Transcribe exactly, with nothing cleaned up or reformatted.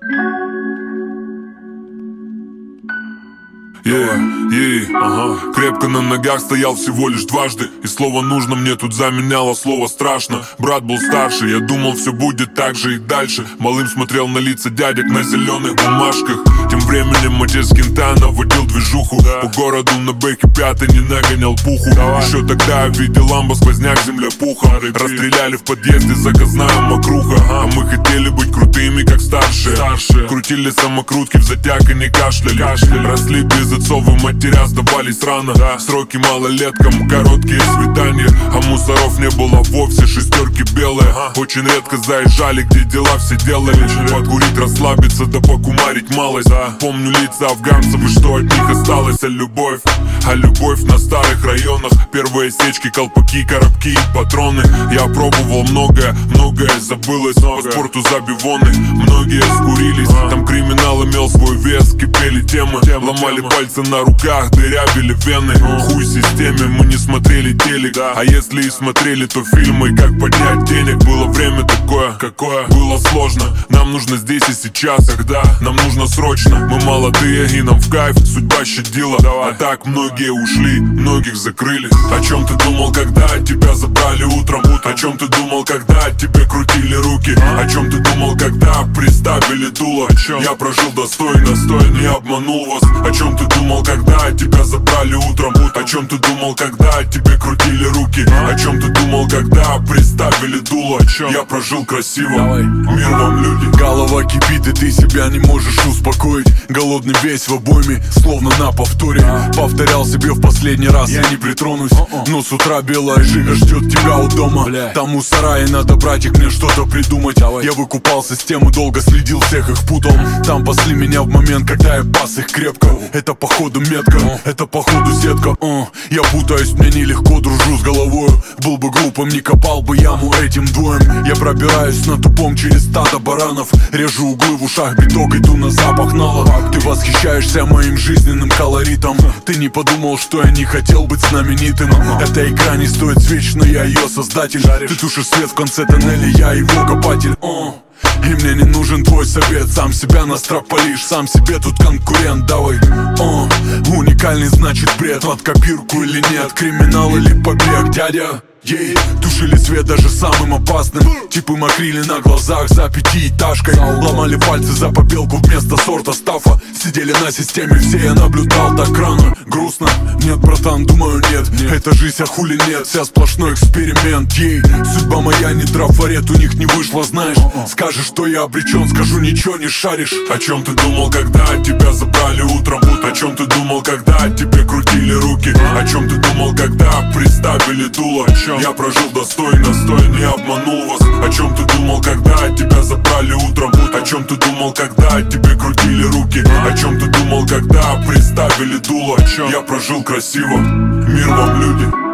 Yeah, yeah, ага. Крепко на ногах стоял всего лишь дважды, и слово «нужно» мне тут заменяло слово «страшно». Брат был старше, я думал, все будет так же и дальше. Малым смотрел на лица дядек на зеленых бумажках. Тем временем отец Кентана водил движуху, да. По городу на бэке пятый не нагонял пуху. Давай. Еще тогда я видел ламбо, сквозняк, земля пуха. Расстреляли в подъезде, заказная мокруха, ага. А мы хотели быть крутыми, как старшие, старшие. Крутили самокрутки в затяг и не кашляли, кашляли. Росли без отцов и матеря, сдавались рано, да. Сроки малолеткам, короткие свидания. А мусоров не было вовсе, шестерки белые, ага. Очень редко заезжали, где дела все делали. Покурить, расслабиться, да покумарить малость, да. Помню лица афганцев и что от них осталось. А любовь, а любовь на старых районах. Первые сечки, колпаки, коробки и патроны. Я пробовал многое, многое забылось. По спорту забивоны, многие скурились. Там криминал имел свой вес, кипели темы. Ломали пальцы на руках, дырявили вены. Хуй системе, мы не смотрели телек. А если и смотрели, то фильмы, как поднять денег. Было время такое, какое было сложно. Нам нужно здесь и сейчас, когда нам нужно срочно. Мы молодые и нам в кайф, судьба щадила. А так многие ушли, многих закрыли. О чем ты думал, когда тебя забрали утром? О чем ты думал, когда тебе крутили руки? О чем ты думал, когда приставили дуло? Я прожил достойно, достойно, не обманул вас. О чем ты думал, когда тебя забрали утром? О чем ты думал, когда тебе крутили руки? О чем ты думал, когда приставили дуло? Я прожил красиво. Давай. Мир вам, люди. Голова кипит, и ты себя не можешь успокоить. Голодный весь в обойме, словно на повторе. Повторял себе в последний раз: я не притронусь. Но с утра белая жига ждет тебя у дома. Там у сарая надо, братик, мне что-то придумать. Я выкупался с тем и долго следил, всех их путал. Там пасли меня в момент, когда я пас их крепко. Это походу метка, это походу сетка. uh. Я путаюсь, мне нелегко, дружу с головою. Был бы глупым, не копал бы яму этим двоем. Я пробираюсь на тупом через стадо баранов. Режу углы в ушах, биток, иду на запах нала. Ты восхищаешься моим жизненным колоритом. Ты не подумал, что я не хотел быть знаменитым. Эта игра не стоит свеч, но я ее создатель. Ты тушишь свет в конце тоннеля, я его копатель. uh. И мне не нужен твой совет, сам себя настропалишь. Сам себе тут конкурент, давай. О, уникальный значит бред. Под копирку или нет, криминал или побег, дядя. Ей, тушили свет даже самым опасным. Типы мокрили на глазах за пятиэтажкой. Ломали пальцы за побелку вместо сорта стафа. Сидели на системе все, я наблюдал так рано. Грустно? Нет, братан, думаю, нет, нет. Это жизнь, а хули нет, вся сплошной эксперимент. Ей, судьба моя не трафарет, у них не вышло, знаешь. Скажешь, что я обречен, скажу, ничего не шаришь. О чем ты думал, когда тебя забрали утром? О чем ты думал, когда тебе крутили руки? О чем ты думал, когда приставили дуло? Я прожил достойно, достойно, не обманул вас. О чем ты думал, когда тебя забрали утром? О чем ты думал, когда тебе крутили руки? О чем ты думал, когда приставили дуло? Я прожил красиво. Мир вам, люди.